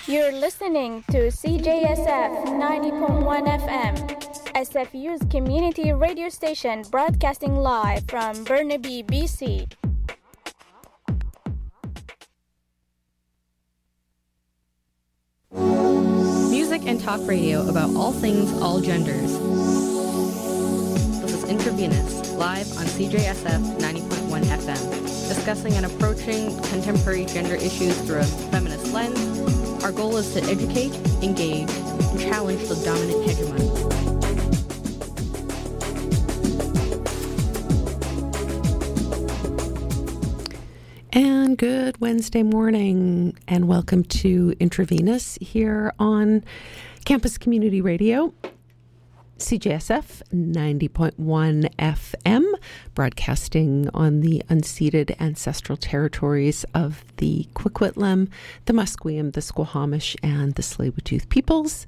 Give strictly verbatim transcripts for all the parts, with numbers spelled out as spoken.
You're listening to C J S F ninety point one F M, S F U's community radio station broadcasting live from Burnaby, B C. Music and talk radio about all things, all genders. This is Intravenous, live on C J S F ninety point one F M, discussing and approaching contemporary gender issues through a feminist lens. Our goal is to educate, engage, and challenge the dominant hegemony. And good Wednesday morning, and welcome to Intravenous here on Campus Community Radio, C J S F ninety point one F M, broadcasting on the unceded ancestral territories of the Coquitlam, the Musqueam, the Squamish, and the Tsleil-Waututh peoples.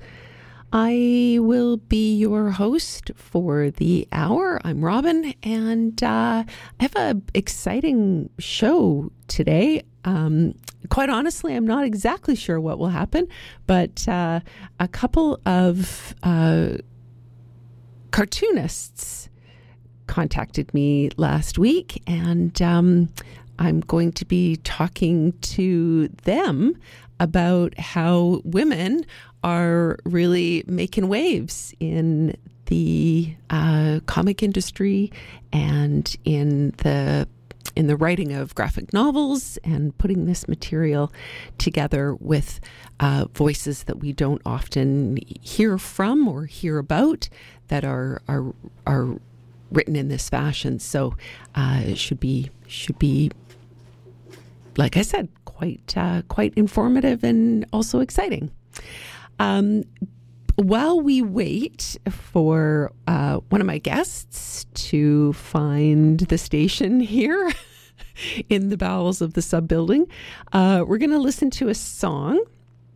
I will be your host for the hour. I'm Robin, and uh, I have an exciting show today. Um, quite honestly, I'm not exactly sure what will happen, but uh, a couple of uh, cartoonists contacted me last week, and um, I'm going to be talking to them about how women are really making waves in the uh, comic industry and in the in the writing of graphic novels, and putting this material together with uh, voices that we don't often hear from or hear about that are are are written in this fashion. So uh, it should be should be, like I said, quite uh, quite informative and also exciting. Um, while we wait for uh, one of my guests to find the station here in the bowels of the sub-building, uh, we're going to listen to a song.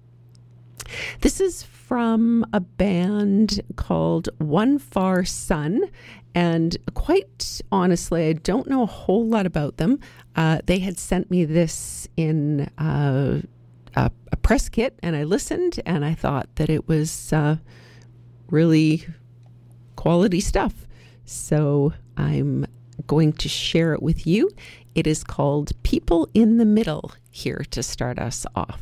This is from a band called One Far Sun, and quite honestly, I don't know a whole lot about them. Uh, they had sent me this in uh, a, a press kit, and I listened, and I thought that it was uh, really quality stuff. So I'm going to share it with you. It is called People in the Middle, here to start us off.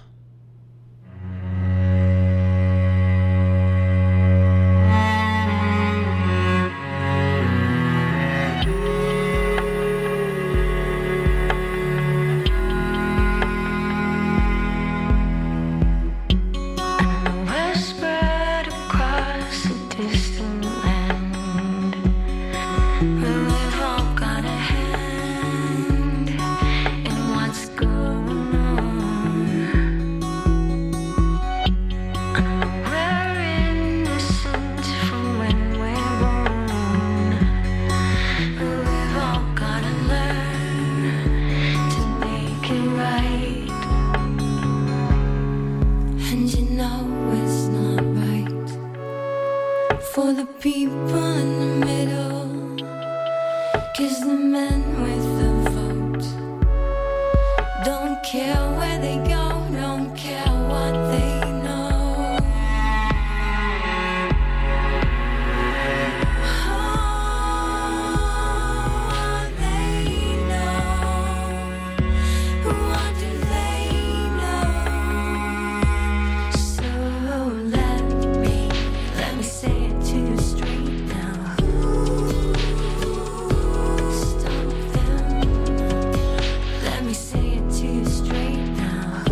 For the people in the middle, 'cause the men with the vote don't care where they go, don't care what they know. Oh, they know. What do they know? So let me, let me say it to you straight now. Stop them. Let me say it to you straight now.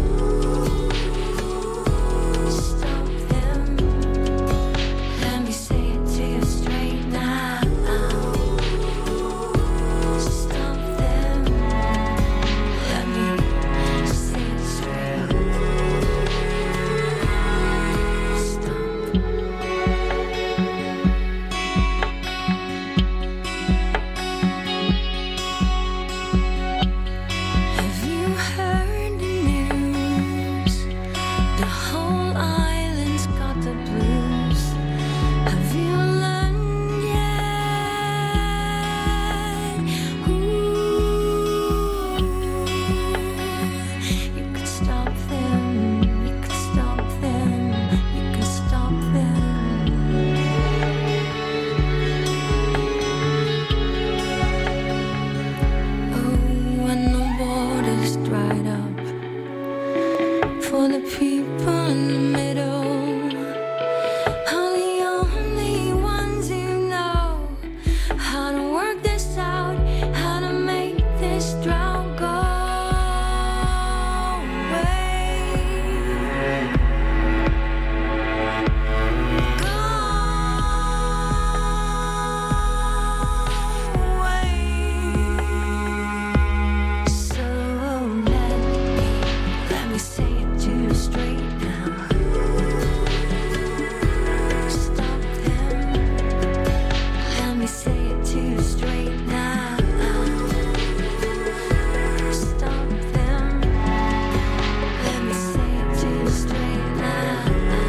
are the only ones who know how to work this out, how to make this drought go away. Go away. So let me, let me say it to you straight now. Stop them. Let me say it to you straight now. Stop them. Let me say it to you straight now.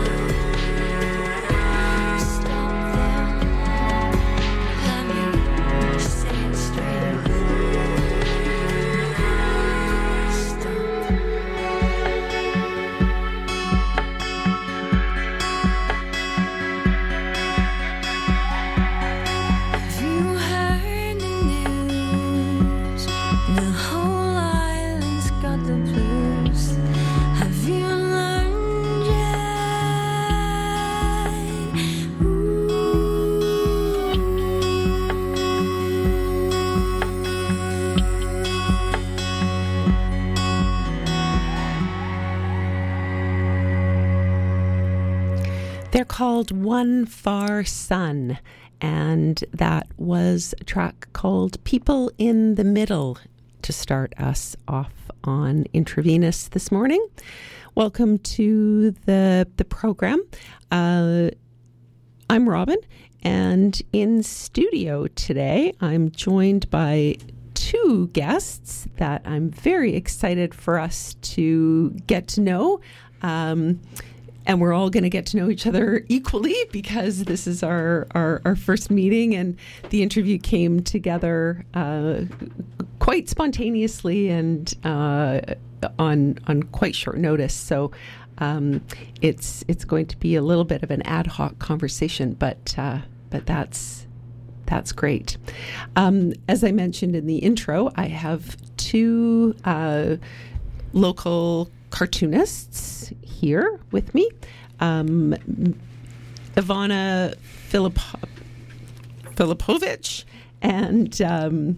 Stop them. Let me say it straight. Stop. Have you heard the news? The whole island's got the blues. Have you learned yet? They're called One Far Sun, and that was a track called People in the Middle to start us off on Intravenous this morning. Welcome to the, the program. Uh, I'm Robin, and in studio today, I'm joined by two guests that I'm very excited for us to get to know. Um, and we're all going to get to know each other equally because this is our, our, our first meeting, and the interview came together uh, quite spontaneously and uh, on on quite short notice. So um, it's it's going to be a little bit of an ad hoc conversation, but uh, but that's that's great. Um, as I mentioned in the intro, I have two uh, local cartoonists here with me. Um, Ivana Filip- Filipovich and um,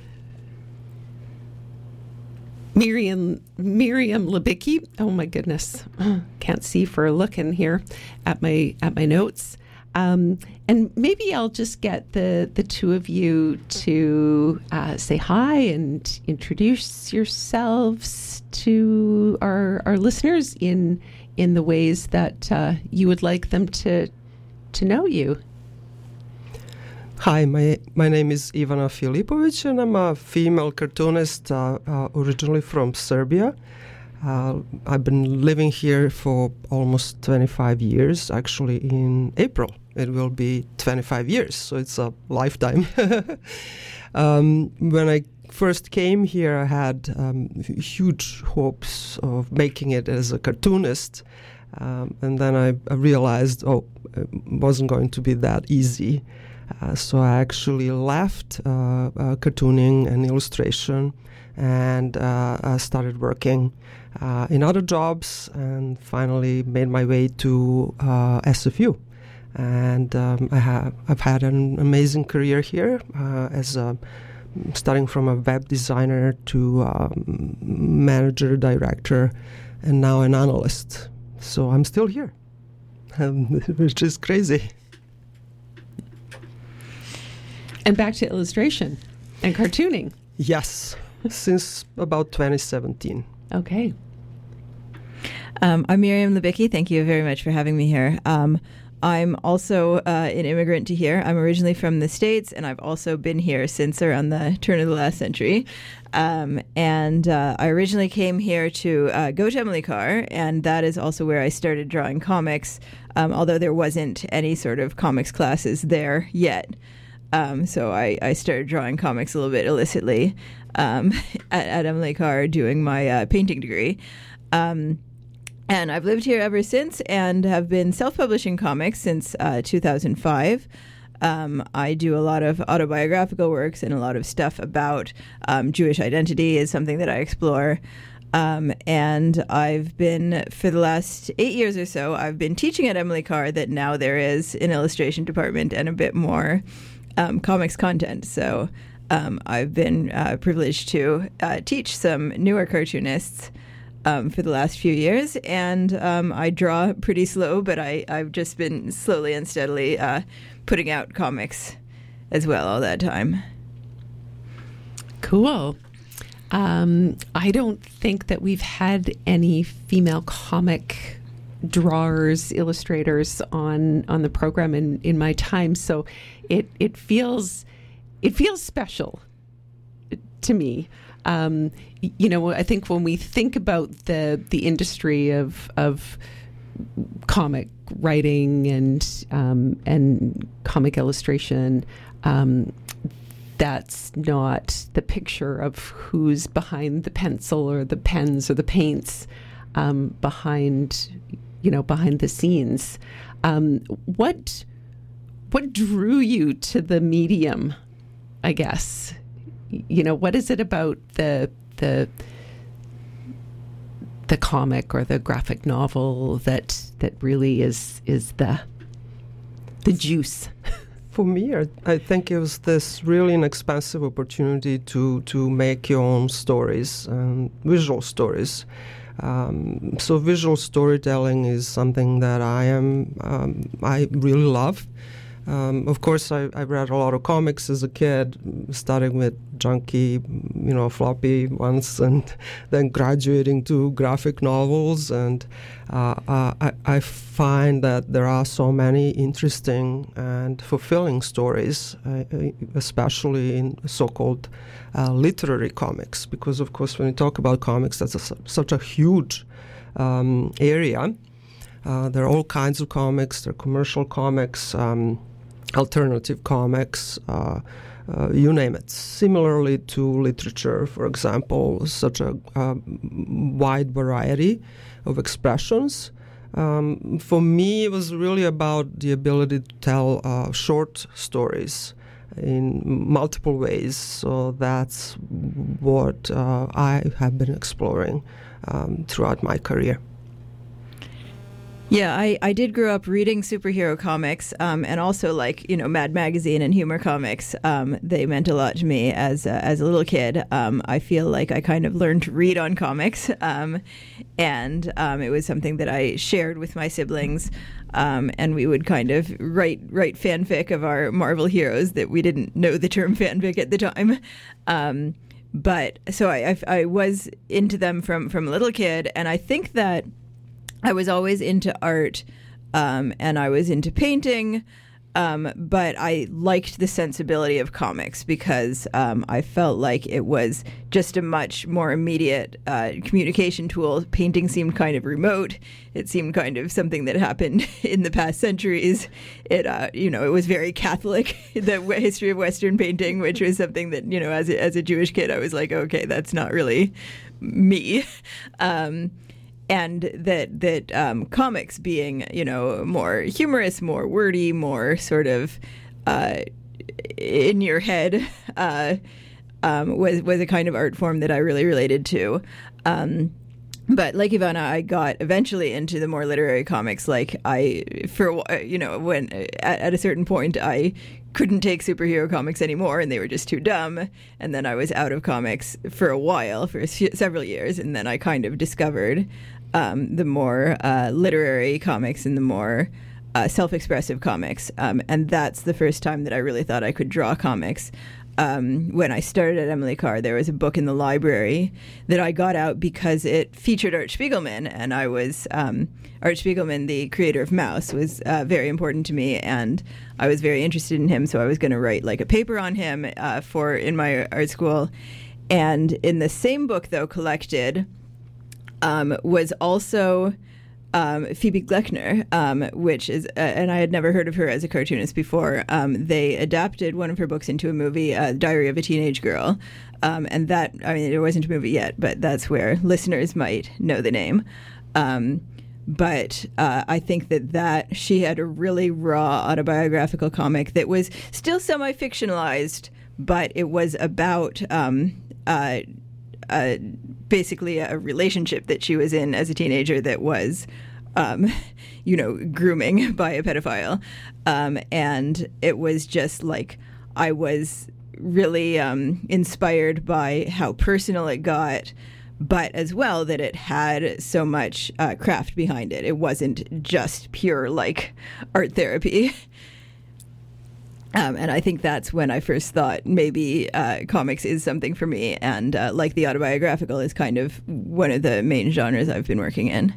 Miriam Miriam Libicki. Oh my goodness, can't see for looking here at my at my notes. Um, and maybe I'll just get the, the two of you to uh, say hi and introduce yourselves to our our listeners in in the ways that uh, you would like them to to know you. Hi, my my name is Ivana Filipovic, and I'm a female cartoonist uh, uh, originally from Serbia. Uh, I've been living here for almost twenty-five years. Actually, in April, it will be twenty-five years, so it's a lifetime. um, when I first came here, I had um, huge hopes of making it as a cartoonist. Um, and then I, I realized, oh, it wasn't going to be that easy. Uh, so I actually left uh, uh, cartooning and illustration and uh, I started working uh, in other jobs and finally made my way to uh, S F U. And um, I have, I've had an amazing career here uh, as a starting from a web designer to um, manager, director, and now an analyst. So I'm still here, um, which is crazy. And back to illustration and cartooning. Yes, since about twenty seventeen. Okay. Um, I'm Miriam Libicki. Thank you very much for having me here. Um, I'm also uh, an immigrant to here. I'm originally from the States, and I've also been here since around the turn of the last century. Um, and uh, I originally came here to uh, go to Emily Carr, and that is also where I started drawing comics, um, although there wasn't any sort of comics classes there yet. Um, so I, I started drawing comics a little bit illicitly um, at, at Emily Carr doing my uh, painting degree. Um, And I've lived here ever since and have been self-publishing comics since uh, two thousand five. Um, I do a lot of autobiographical works and a lot of stuff about um, Jewish identity is something that I explore. Um, and I've been, for the last eight years or so, I've been teaching at Emily Carr that now there is an illustration department and a bit more um, comics content. So um, I've been uh, privileged to uh, teach some newer cartoonists um, for the last few years. And um, I draw pretty slow, but I, I've just been slowly and steadily uh, putting out comics as well all that time. Cool. Um, I don't think that we've had any female comic drawers, illustrators on on the program in, in my time, so it it feels it feels special to me. Um, you know, I think when we think about the the industry of of comic writing and um, and comic illustration. Um, That's not the picture of who's behind the pencil or the pens or the paints, um, behind, you know, behind the scenes. Um, what what drew you to the medium? I guess, you know, what is it about the the the comic or the graphic novel that that really is is the the juice? For me, I, I think it was this really inexpensive opportunity to, to make your own stories, um, visual stories. Um, so visual storytelling is something that I am um, I really love. Um, of course, I, I read a lot of comics as a kid, starting with junky, you know, floppy ones, and then graduating to graphic novels. And uh, uh, I, I find that there are so many interesting and fulfilling stories, uh, especially in so-called uh, literary comics, because, of course, when you talk about comics, that's a, such a huge um, area. Uh, there are all kinds of comics. There are commercial comics, um, alternative comics, uh, uh, you name it. Similarly to literature, for example, such a uh, wide variety of expressions. Um, for me, it was really about the ability to tell uh, short stories in multiple ways. So that's what uh, I have been exploring um, throughout my career. Yeah, I, I did grow up reading superhero comics, um, and also like, you know, Mad Magazine and humor comics. Um, they meant a lot to me as a, as a little kid. Um, I feel like I kind of learned to read on comics, um, and um, it was something that I shared with my siblings. Um, and we would kind of write write fanfic of our Marvel heroes that we didn't know the term fanfic at the time. Um, but so I, I I was into them from from a little kid, and I think that I was always into art, um, and I was into painting, um, but I liked the sensibility of comics because um, I felt like it was just a much more immediate uh, communication tool. Painting seemed kind of remote. It seemed kind of something that happened in the past centuries. It, uh, you know, it was very Catholic, the history of Western painting, which was something that, you know, as a, as a Jewish kid, I was like, okay, that's not really me. Um, And that that um, comics being, you know, more humorous, more wordy, more sort of uh, in your head uh, um, was was a kind of art form that I really related to. Um, but like Ivana, I got eventually into the more literary comics. Like I, for you know, when at, at a certain point I couldn't take superhero comics anymore, and they were just too dumb. And then I was out of comics for a while, for several years, and then I kind of discovered Um, the more uh, literary comics and the more uh, self-expressive comics. Um, and that's the first time that I really thought I could draw comics. Um, when I started at Emily Carr, there was a book in the library that I got out because it featured Art Spiegelman, and I was, um, Art Spiegelman, the creator of Mouse, was uh, very important to me, and I was very interested in him, so I was going to write like a paper on him uh, for in my art school. And in the same book, though, collected, Um, was also um, Phoebe Glechner, um, which is, uh, and I had never heard of her as a cartoonist before. Um, they adapted one of her books into a movie, uh, Diary of a Teenage Girl. Um, and that, I mean, it wasn't a movie yet, but that's where listeners might know the name. Um, but uh, I think that, that she had a really raw autobiographical comic that was still semi-fictionalized, but it was about um, uh, a, basically a relationship that she was in as a teenager that was, um, you know, grooming by a pedophile. Um, and it was just like, I was really um, inspired by how personal it got, but as well that it had so much uh, craft behind it. It wasn't just pure, like, art therapy. Um, and I think that's when I first thought maybe uh, comics is something for me. And uh, like the autobiographical is kind of one of the main genres I've been working in.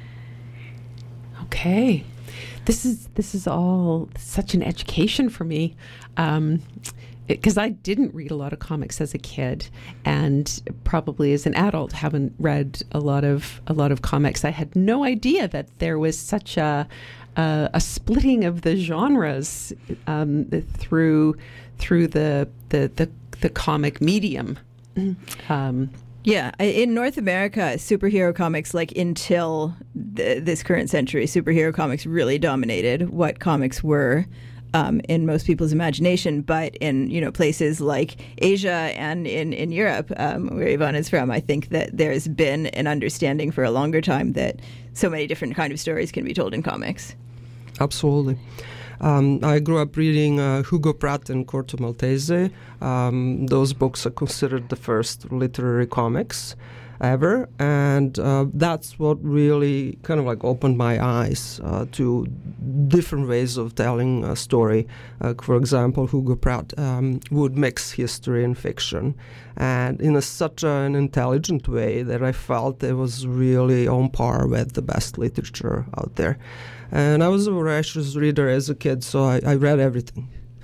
Okay. This is this is all such an education for me. Um, because I didn't read a lot of comics as a kid, and probably as an adult haven't read a lot of a lot of comics. I had no idea that there was such a uh, a splitting of the genres um, through through the the the, the comic medium. Um, Yeah, in North America, superhero comics, like until th- this current century, superhero comics really dominated what comics were um, in most people's imagination. But in, you know, places like Asia and in, in Europe, um, where Yvonne is from, I think that there's been an understanding for a longer time that so many different kind of stories can be told in comics. Absolutely. Um, I grew up reading uh, Hugo Pratt and Corto Maltese. Um, those books are considered the first literary comics ever, and uh, that's what really kind of like opened my eyes uh, to different ways of telling a story. Uh, for example, Hugo Pratt um, would mix history and fiction, and in a, such an intelligent way that I felt it was really on par with the best literature out there. And I was a voracious reader as a kid, so I, I read everything.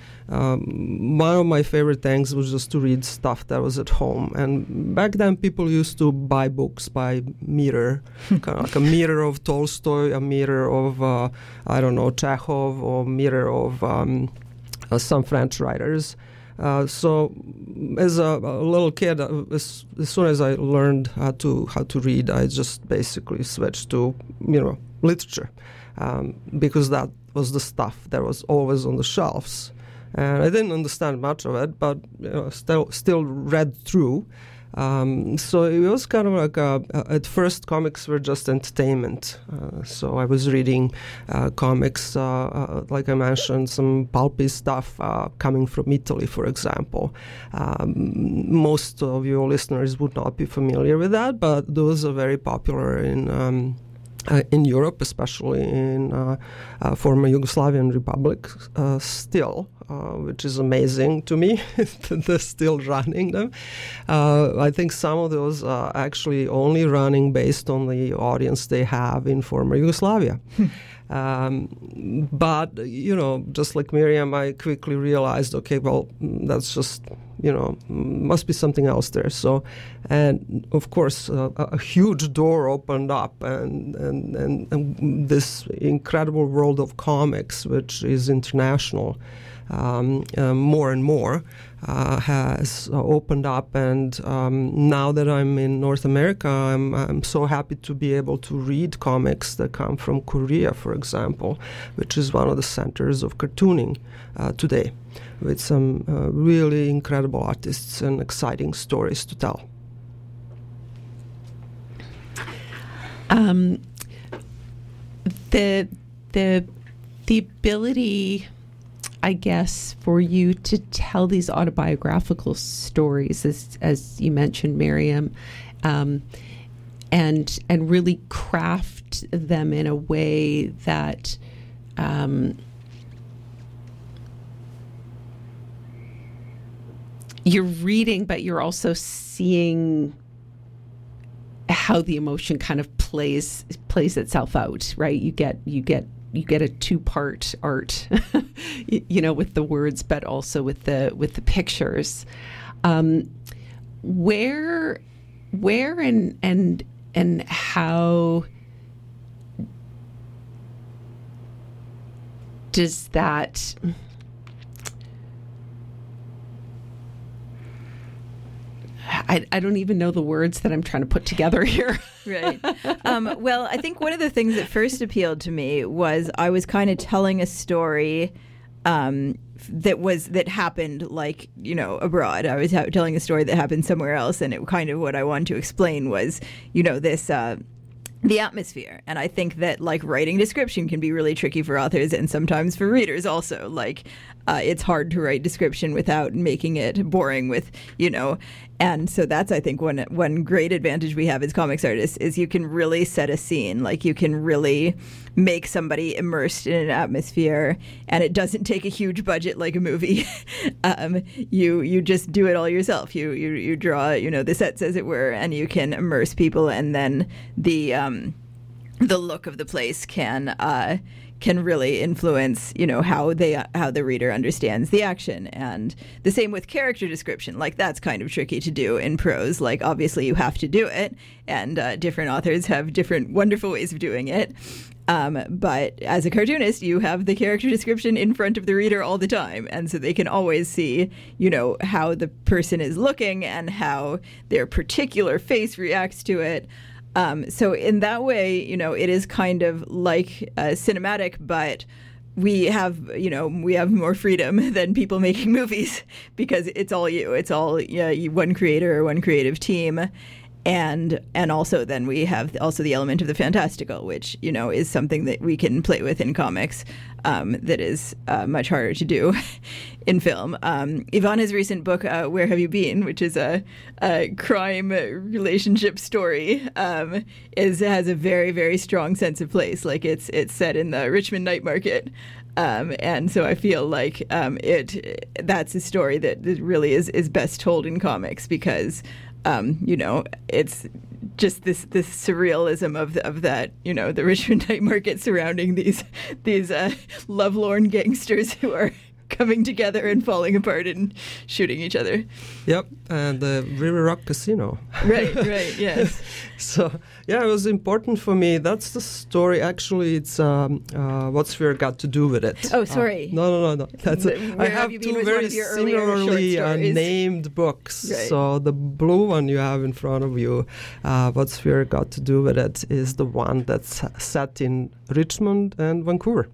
Um, one of my favorite things was just to read stuff that was at home. And back then, people used to buy books by meter, kind of like a meter of Tolstoy, a meter of, uh, I don't know, Chekhov, or meter of um, uh, some French writers. Uh, so, as a, a little kid, uh, as, as soon as I learned how to how to read, I just basically switched to, you know, literature. Um, because that was the stuff that was always on the shelves. And I didn't understand much of it, but you know, still still read through. Um, so it was kind of like, a, a, at first comics were just entertainment. Uh, so I was reading uh, comics, uh, uh, like I mentioned, some pulpy stuff uh, coming from Italy, for example. Um, most of your listeners would not be familiar with that, but those are very popular in um, Uh, in Europe, especially in uh, uh, former Yugoslavian Republic, uh, still, uh, which is amazing to me that they're still running them. Uh, I think some of those are actually only running based on the audience they have in former Yugoslavia. Um, but, you know, just like Miriam, I quickly realized, okay, well, that's just, you know, must be something else there. So, and of course, uh, a huge door opened up, and, and, and, and this incredible world of comics, which is international, um, uh, more and more, uh, has uh, opened up. And um, now that I'm in North America, I'm, I'm so happy to be able to read comics that come from Korea, for example, which is one of the centers of cartooning uh, today, with some uh, really incredible artists and exciting stories to tell. Um, the the the ability, I guess, for you to tell these autobiographical stories, as as you mentioned, Miriam, um, and and really craft them in a way that um, you're reading, but you're also seeing how the emotion kind of plays plays itself out, right? You get you get you get a two-part art, you, you know, with the words, but also with the with the pictures. Um, where where and and and how does that I, I don't even know the words that I'm trying to put together here. Right. Um, well, I think one of the things that first appealed to me was I was kind of telling a story um, that was that happened like, you know, abroad. I was ha- telling a story that happened somewhere else, and it kind of what I wanted to explain was, you know, this uh, the atmosphere. And I think that like writing description can be really tricky for authors and sometimes for readers also. Like uh, it's hard to write description without making it boring with, you know. And so that's, I think, one one great advantage we have as comics artists is you can really set a scene. Like you can really make somebody immersed in an atmosphere, and it doesn't take a huge budget like a movie. um, you you just do it all yourself. You you you draw, you know, the sets as it were, and you can immerse people, and then the um, the look of the place can uh, can really influence, you know, how they how the reader understands the action. And the same with character description. Like that's kind of tricky to do in prose. Like obviously you have to do it, and uh, different authors have different wonderful ways of doing it. Um, but as a cartoonist, you have the character description in front of the reader all the time, and so they can always see, you know, how the person is looking and how their particular face reacts to it. Um, so in that way, you know, it is kind of like uh, cinematic, but we have, you know, we have more freedom than people making movies because it's all you. It's all yeah, you, one creator or one creative team. And and also then we have also the element of the fantastical, which, you know, is something that we can play with in comics um, that is uh, much harder to do in film. Um, Ivana's recent book, uh, Where Have You Been?, which is a, a crime relationship story, um, is has a very, very strong sense of place. Like it's it's set in the Richmond night market. Um, and so I feel like um, it that's a story that, that really is, is best told in comics because Um, you know, it's just this this surrealism of of that, you know, the Richmond night market surrounding these these uh, lovelorn gangsters who are coming together and falling apart and shooting each other. Yep, and the River Rock Casino. Right, right, yes. So, yeah, it was important for me. That's the story. Actually, it's um, uh, what's Fear got to do with it? Oh, sorry. Uh, no, no, no, no. That's the, a, I have, have two very similarly uh, named books. Right. So the blue one you have in front of you, uh, what's Fear got to do with it, is the one that's set in Richmond and Vancouver.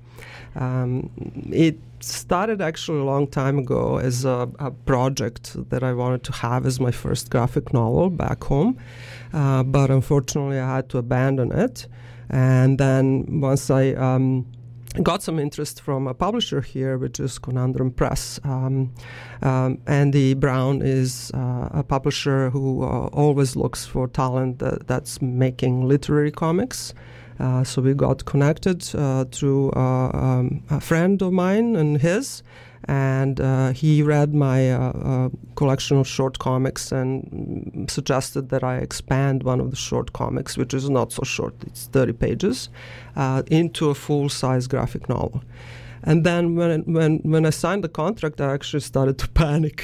Um, it started actually a long time ago as a, a project that I wanted to have as my first graphic novel back home, uh, but unfortunately I had to abandon it. And then once I um, got some interest from a publisher here, which is Conundrum Press, um, um, Andy Brown is uh, a publisher who uh, always looks for talent that, that's making literary comics. Uh, so we got connected uh, through uh, um, a friend of mine and his, and uh, he read my uh, uh, collection of short comics and suggested that I expand one of the short comics, which is not so short, it's thirty pages, uh, into a full-size graphic novel. And then when when when I signed the contract, I actually started to panic.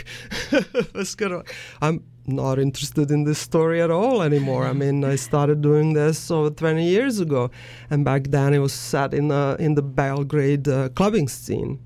I was gonna, I'm not interested in this story at all anymore. I mean, I started doing this over twenty years ago, and back then it was set in the in the Belgrade uh, clubbing scene.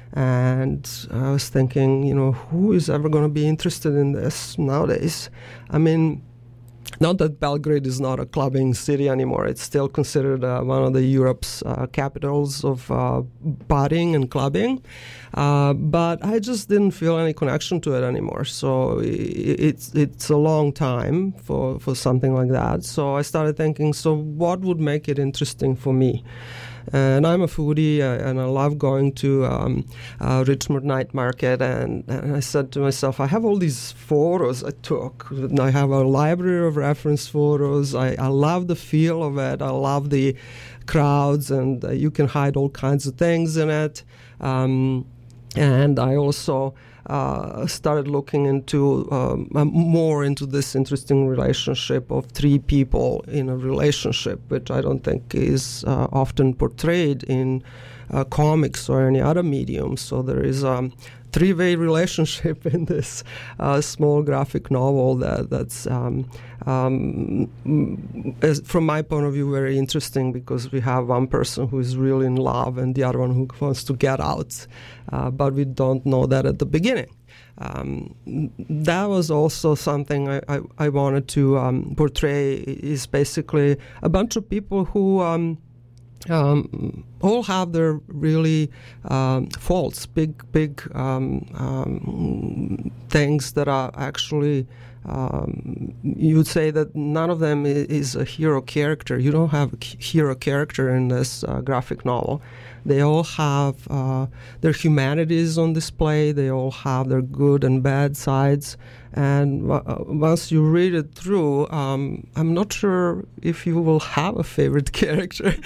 And I was thinking, you know, who is ever going to be interested in this nowadays? I mean, not that Belgrade is not a clubbing city anymore. It's still considered uh, one of the Europe's uh, capitals of uh, partying and clubbing. Uh, but I just didn't feel any connection to it anymore. So it's it's a long time for, for something like that. So I started thinking, so what would make it interesting for me? And I'm a foodie, uh, and I love going to um, uh, Richmond Night Market. And, and I said to myself, I have all these photos I took. And I have a library of reference photos. I, I love the feel of it. I love the crowds, and uh, you can hide all kinds of things in it. Um, and I also uh, started looking into um, more into this interesting relationship of three people in a relationship, which I don't think is uh, often portrayed in uh, comics or any other medium. So there is a um, three-way relationship in this uh, small graphic novel that that's um, um, is, from my point of view, very interesting, because we have one person who is really in love and the other one who wants to get out, uh, but we don't know that at the beginning. Um, that was also something I, I, I wanted to um, portray, is basically a bunch of people who um, um, all have their really um, faults, big, big um, um, things that are actually, um, you would say that none of them is a hero character. You don't have a hero character in this uh, graphic novel. They all have uh, their humanities on display. They all have their good and bad sides. And uh, once you read it through, um, I'm not sure if you will have a favorite character.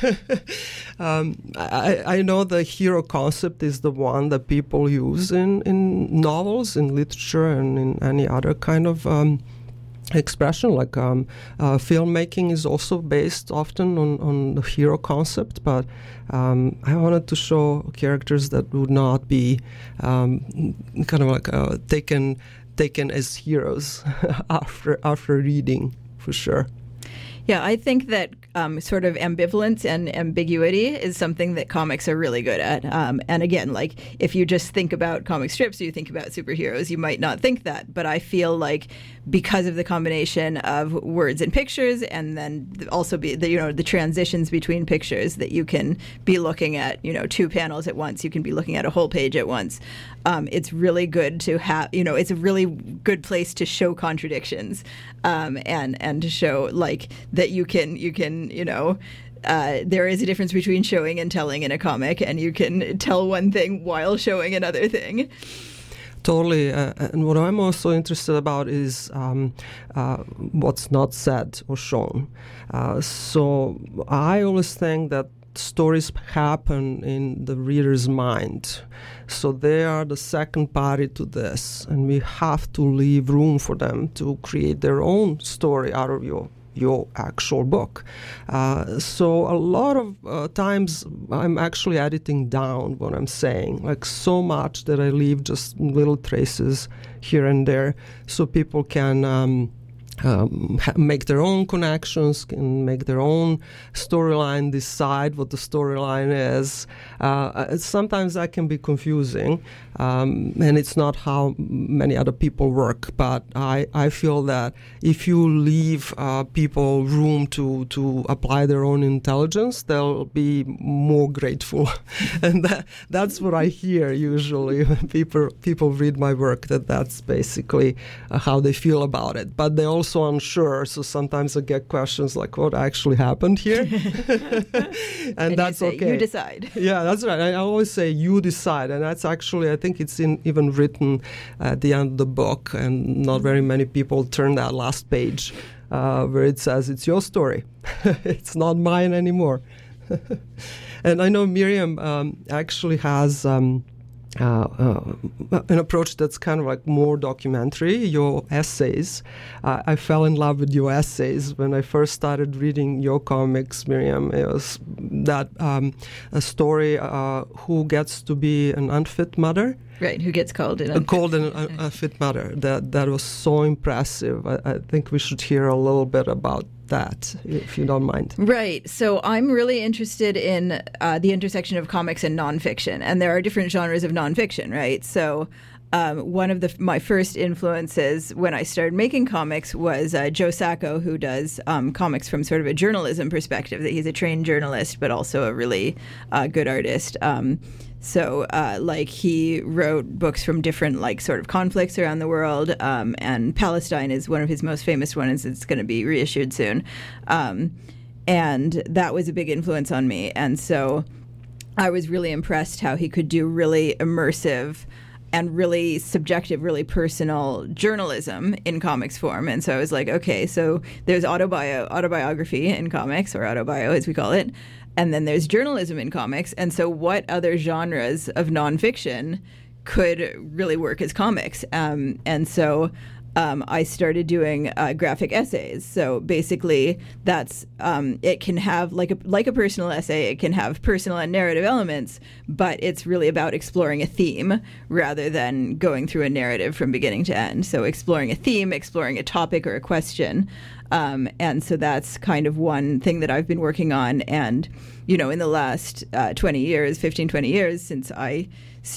um, I, I know the hero concept is the one that people use in, in novels, in literature, and in any other kind of um, expression. Like um, uh, filmmaking is also based often on, on the hero concept, but um, I wanted to show characters that would not be um, kind of like uh, taken taken as heroes after after reading, for sure. Yeah, I think that um, sort of ambivalence and ambiguity is something that comics are really good at. Um, and again, like if you just think about comic strips or you think about superheroes, you might not think that. But I feel like because of the combination of words and pictures, and then also be the, you know, the transitions between pictures, that you can be looking at, you know, two panels at once, you can be looking at a whole page at once. Um, it's really good to have, you know, it's a really good place to show contradictions, um, and and to show like that you can you can you know. Uh, there is a difference between showing and telling in a comic, and you can tell one thing while showing another thing. Totally, uh, and what I'm also interested about is um, uh, what's not said or shown. Uh, so I always think that stories happen in the reader's mind. So they are the second party to this, and we have to leave room for them to create their own story out of your your actual book. Uh, so a lot of uh, times I'm actually editing down what I'm saying, like so much that I leave just little traces here and there so people can um, um, ha- make their own connections, can make their own storyline, decide what the storyline is. Uh, sometimes that can be confusing, um, and it's not how many other people work, but I, I feel that if you leave uh, people room to, to apply their own intelligence, they'll be more grateful. And that, that's what I hear usually when people, people read my work, that that's basically uh, how they feel about it. But they also unsure, so sometimes I get questions like, what actually happened here? and, and that's you say, okay. You decide. Yeah, that's right. I always say you decide, and that's actually, I think it's in, even written at the end of the book, and not very many people turn that last page uh, where it says it's your story. It's not mine anymore. And I know Miriam um, actually has um, Uh, uh, an approach that's kind of like more documentary, your essays. Uh, I fell in love with your essays when I first started reading your comics, Miriam. It was that um, a story, uh, who gets to be an unfit mother. Right, who gets called an unfit, uh, called an un- unfit mother. That, that was so impressive. I, I think we should hear a little bit about that, if you don't mind. Right. So I'm really interested in uh, the intersection of comics and nonfiction, and there are different genres of nonfiction, right? So um, one of the my first influences when I started making comics was uh, Joe Sacco, who does um, comics from sort of a journalism perspective. That he's a trained journalist, but also a really uh, good artist. Um, So, uh, like, he wrote books from different, like, sort of conflicts around the world, um, and Palestine is one of his most famous ones. It's going to be reissued soon. Um, and that was a big influence on me. And so I was really impressed how he could do really immersive and really subjective, really personal journalism in comics form. And so I was like, okay, so there's autobio- autobiography in comics, or autobio as we call it, and then there's journalism in comics. And so what other genres of nonfiction could really work as comics? Um, and so um, I started doing uh, graphic essays. So basically that's, um, it can have, like a, like a personal essay, it can have personal and narrative elements, but it's really about exploring a theme rather than going through a narrative from beginning to end. So exploring a theme, exploring a topic or a question. Um, and so that's kind of one thing that I've been working on. And, you know, in the last uh, twenty years, fifteen, twenty years since I